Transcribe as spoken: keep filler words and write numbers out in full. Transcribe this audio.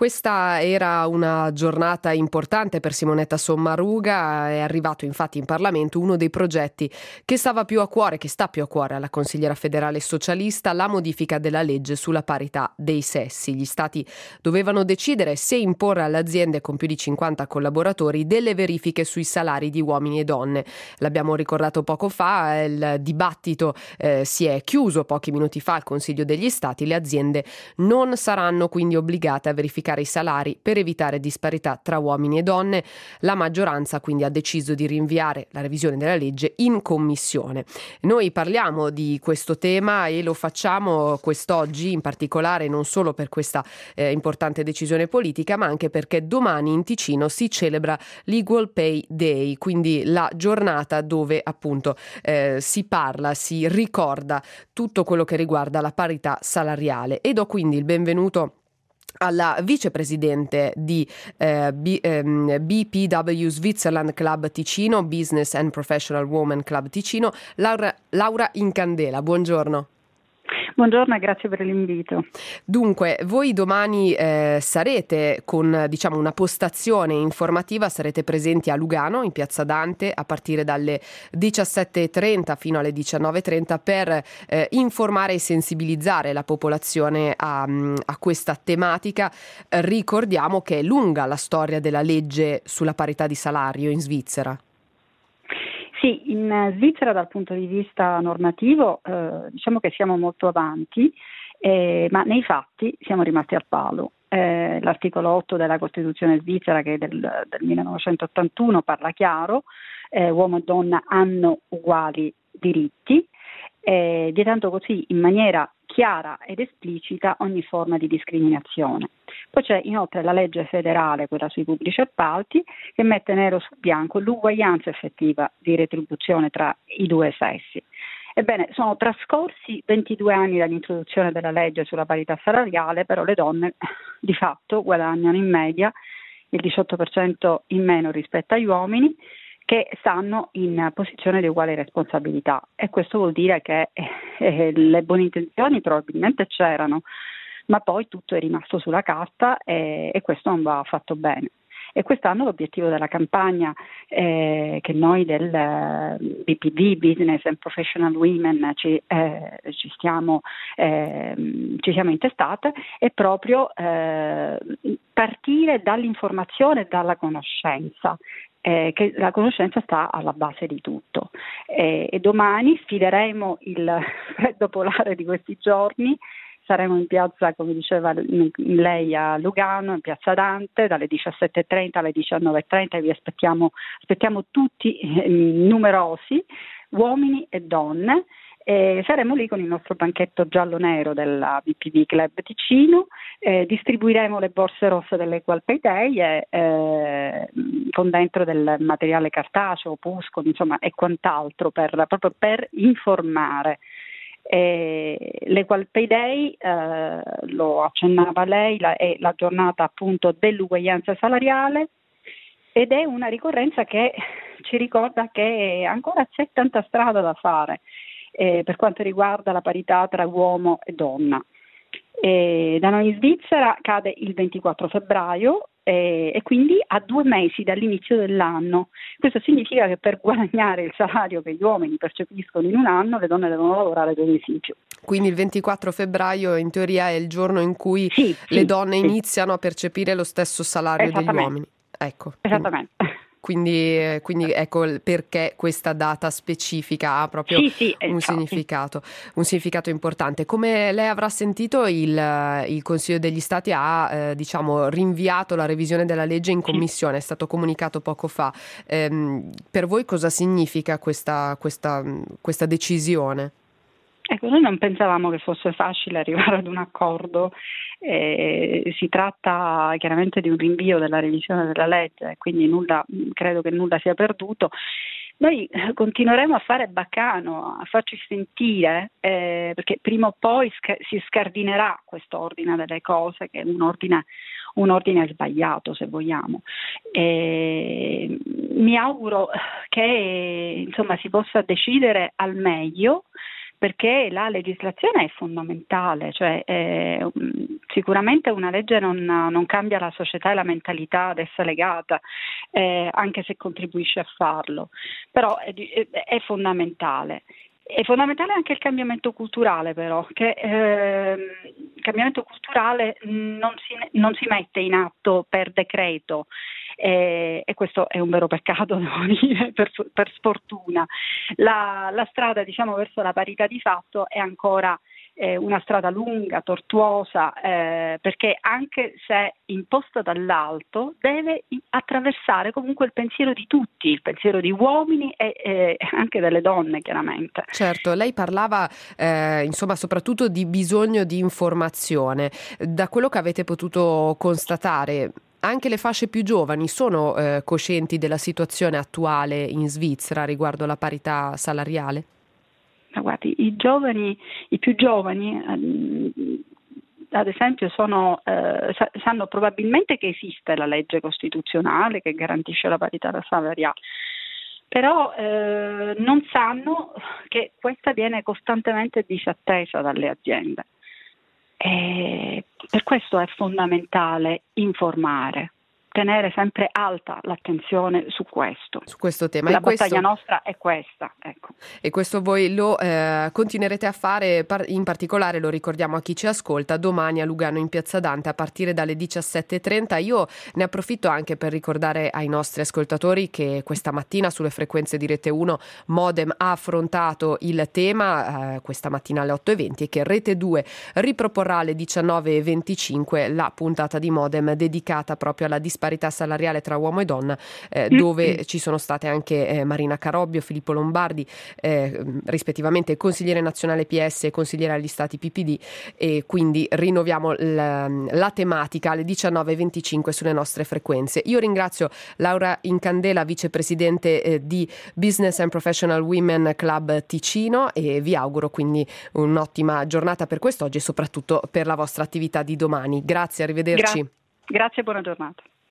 Questa era una giornata importante per Simonetta Sommaruga, è arrivato infatti in Parlamento uno dei progetti che stava più a cuore, che sta più a cuore alla consigliera federale socialista, la modifica della legge sulla parità dei sessi. Gli stati dovevano decidere se imporre alle aziende con più di cinquanta collaboratori delle verifiche sui salari di uomini e donne. L'abbiamo ricordato poco fa, il dibattito eh, si è chiuso pochi minuti fa al Consiglio degli Stati, le aziende non saranno quindi obbligate a verificare i salari per evitare disparità tra uomini e donne. La maggioranza quindi ha deciso di rinviare la revisione della legge in commissione. Noi parliamo di questo tema e lo facciamo quest'oggi in particolare non solo per questa eh, importante decisione politica, ma anche perché domani in Ticino si celebra l'Equal Pay Day, quindi la giornata dove appunto eh, si parla, si ricorda tutto quello che riguarda la parità salariale. E do quindi il benvenuto alla vicepresidente di eh, B, ehm, B P W Switzerland Club Ticino, Business and Professional Women Club Ticino, Laura, Laura Incandela. Buongiorno. Buongiorno e grazie per l'invito. Dunque, voi domani eh, sarete con diciamo una postazione informativa, sarete presenti a Lugano, in Piazza Dante, a partire dalle diciassette e trenta fino alle diciannove e trenta per eh, informare e sensibilizzare la popolazione a, a questa tematica. Eh, ricordiamo che è lunga la storia della legge sulla parità di salario in Svizzera. Sì, in Svizzera dal punto di vista normativo eh, diciamo che siamo molto avanti, eh, ma nei fatti siamo rimasti al palo. Eh, l'articolo otto della Costituzione svizzera, che è del, del millenovecentottantuno, parla chiaro, eh, uomo e donna hanno uguali diritti, eh, vietando così in maniera chiara ed esplicita ogni forma di discriminazione. Poi c'è inoltre la legge federale, quella sui pubblici appalti, che mette nero su bianco l'uguaglianza effettiva di retribuzione tra i due sessi. Ebbene, sono trascorsi ventidue anni dall'introduzione della legge sulla parità salariale, però le donne di fatto guadagnano in media il diciotto per cento in meno rispetto agli uomini, che stanno in posizione di uguale responsabilità, e questo vuol dire che eh, le buone intenzioni probabilmente c'erano, ma poi tutto è rimasto sulla carta e, e questo non va fatto bene. E quest'anno l'obiettivo della campagna eh, che noi del eh, B P V, Business and Professional Women, ci, eh, ci, stiamo, eh, ci siamo intestate è proprio eh, partire dall'informazione e dalla conoscenza. Eh, che la conoscenza sta alla base di tutto, eh, e domani sfideremo il freddo polare di questi giorni. Saremo in piazza, come diceva lei, a Lugano, in piazza Dante, dalle diciassette e trenta alle diciannove e trenta, e vi aspettiamo, aspettiamo tutti eh, numerosi, uomini e donne. E saremo lì con il nostro banchetto giallo-nero della B P V Club Ticino, eh, distribuiremo le borse rosse dell'Equal Pay Day e, eh, con dentro del materiale cartaceo, opuscoli, insomma, e quant'altro per, proprio per informare. Eh, L'Equal Pay Day, eh, lo accennava lei, la, è la giornata appunto dell'uguaglianza salariale, ed è una ricorrenza che ci ricorda che ancora c'è tanta strada da fare Eh, per quanto riguarda la parità tra uomo e donna. Eh, da noi in Svizzera cade il ventiquattro febbraio eh, e quindi a due mesi dall'inizio dell'anno. Questo significa che per guadagnare il salario che gli uomini percepiscono in un anno, le donne devono lavorare due mesi in più. Quindi il ventiquattro febbraio in teoria è il giorno in cui sì, le sì, donne sì. iniziano a percepire lo stesso salario degli uomini. Ecco. Esattamente. Quindi, quindi ecco perché questa data specifica ha proprio sì, sì, un infatti. significato, un significato importante. Come lei avrà sentito, il, il Consiglio degli Stati ha eh, diciamo rinviato la revisione della legge in commissione, è stato comunicato poco fa. Ehm, per voi cosa significa questa, questa, questa decisione? Ecco, noi non pensavamo che fosse facile arrivare ad un accordo, eh, si tratta chiaramente di un rinvio della revisione della legge, quindi nulla, credo che nulla sia perduto. Noi continueremo a fare baccano, a farci sentire, eh, perché prima o poi sc- si scardinerà questo ordine delle cose, che è un ordine, un ordine sbagliato, se vogliamo. E mi auguro che insomma si possa decidere al meglio, perché la legislazione è fondamentale, cioè eh, sicuramente una legge non, non cambia la società e la mentalità ad essa legata, eh, anche se contribuisce a farlo, però è, è fondamentale. È fondamentale anche il cambiamento culturale, però, che eh, il cambiamento culturale non si, non si mette in atto per decreto, eh, e questo è un vero peccato, devo dire, per, per sfortuna. La, la strada, diciamo, verso la parità di fatto è ancora eh, una strada lunga, tortuosa, eh, perché anche se imposta dall'alto deve attraversare comunque il pensiero di tutti, il pensiero di uomini e eh, anche delle donne, chiaramente. Certo, lei parlava eh, insomma soprattutto di bisogno di informazione. Da quello che avete potuto constatare, anche le fasce più giovani sono eh, coscienti della situazione attuale in Svizzera riguardo la parità salariale? Ma guardi, i giovani, i più giovani, ehm, ad esempio, sono, eh, sanno probabilmente che esiste la legge costituzionale che garantisce la parità salariale, però eh, non sanno che questa viene costantemente disattesa dalle aziende. E per questo è fondamentale informare, tenere sempre alta l'attenzione su questo. Su questo tema. La e questo, battaglia nostra è questa, ecco. E questo voi lo eh, continuerete a fare, par- in particolare lo ricordiamo a chi ci ascolta, domani a Lugano in Piazza Dante a partire dalle diciassette e trenta. Io ne approfitto anche per ricordare ai nostri ascoltatori che questa mattina sulle frequenze di Rete uno Modem ha affrontato il tema eh, questa mattina alle otto e venti e che Rete due riproporrà alle diciannove e venticinque la puntata di Modem dedicata proprio alla disparità salariale tra uomo e donna, eh, dove ci sono state anche eh, Marina Carobbio, Filippo Lombardi, eh, rispettivamente consigliere nazionale P S e consigliere agli stati P P D, e quindi rinnoviamo la, la tematica alle diciannove e venticinque sulle nostre frequenze. Io ringrazio Laura Incandela, vicepresidente eh, di Business and Professional Women Club Ticino, e vi auguro quindi un'ottima giornata per quest'oggi e soprattutto per la vostra attività di domani. Grazie, arrivederci. Gra- grazie e buona giornata.